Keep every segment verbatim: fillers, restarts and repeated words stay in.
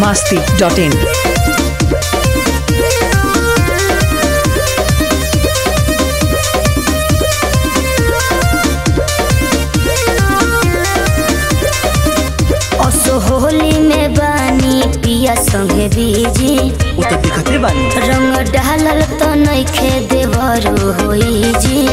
masti dot in. Holi में बानी पिया संगे बीजी रंग डालल तो नइखे देवरू होई जी।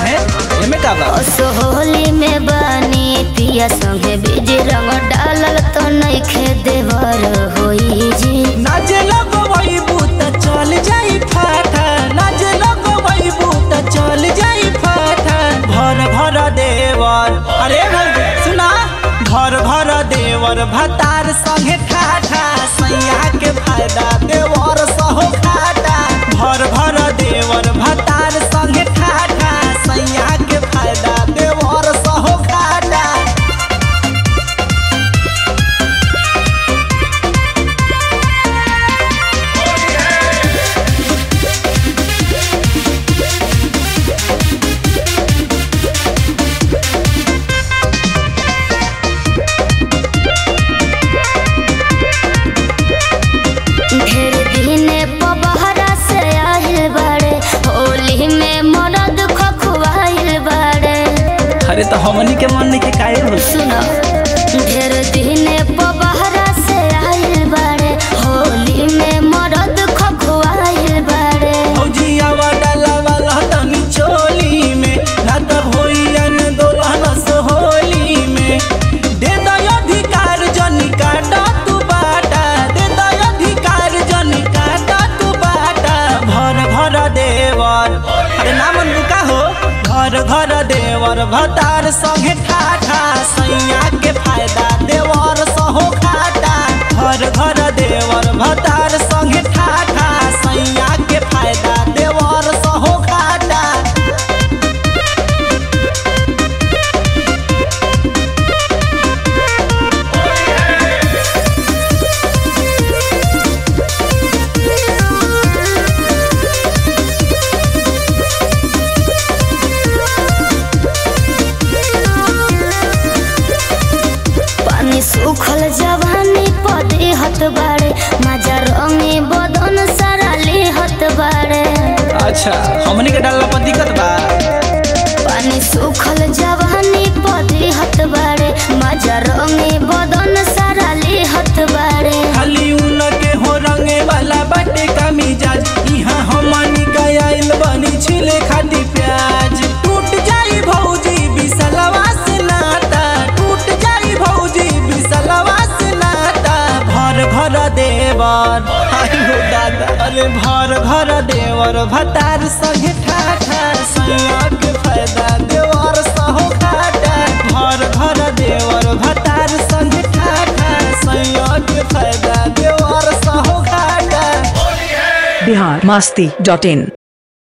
होली में बानी पिया संगे बीजी रंग डालल तो नइखे देवर होई जी। नाचे लगवई बूत चल जाई फाटा, नाचे लगवई बूत चल जाई फाटा। भर भर देवर, अरे सुना, भर भर देवर भतार संगे ठाठा, सैया के फायदा देवर सहो खाटा। भर भर देवर भतार संगे ठाठा, सैया के फायदा देवर सहो खाटा। अरे तो हमनी के मन के काहे हो सुनो, ढेर दिने पबहरा से आइल बाड़े, होली में मरद खखुआइल बाड़े। औजिया वाला वाला तनी चोली में, ना त होइयन दोलहन सोहोली में। दे दो अधिकार जनी काटा तू बाटा, दे दो अधिकार जनी काटा तू बाटा। भर भर देवर, अरे नामन रुका हो, घर घर देवर भतार संगे ठाठा, सैया के फायदा देवर सहो खाटा। घर घर देवर भतार संगे ठाठा, सैया के फायदा देवर सहो खाटा। सुखल जवानी पदे हत बाड़े, मजा रंगे बदन सारा ले हत बाड़े। अच्छा हमनी के डालला पर दिक्कत बा। पानी सुखल जवानी पदे हत बाड़े, मजा रंगे बदन सारा ले हत बाड़े। खाली उन के हो रंगे वाला बाटे का मिजाज, इहां हमनी गयाइल बनी छिले खाती प्याज। टूट जाई भौजी बिसलवा से नाता, टूट जाई भौजी बिसलवा से नाता। भर भर देवर, आई हो दादा, अरे भर भर देवर भतार संगे ठाठा, सैया के फायदा देवर सहो खाटा। भर भर देवर भतार संगे ठाठा, सैया के फायदा देवर सहो खाटा। Bihar masti dot in.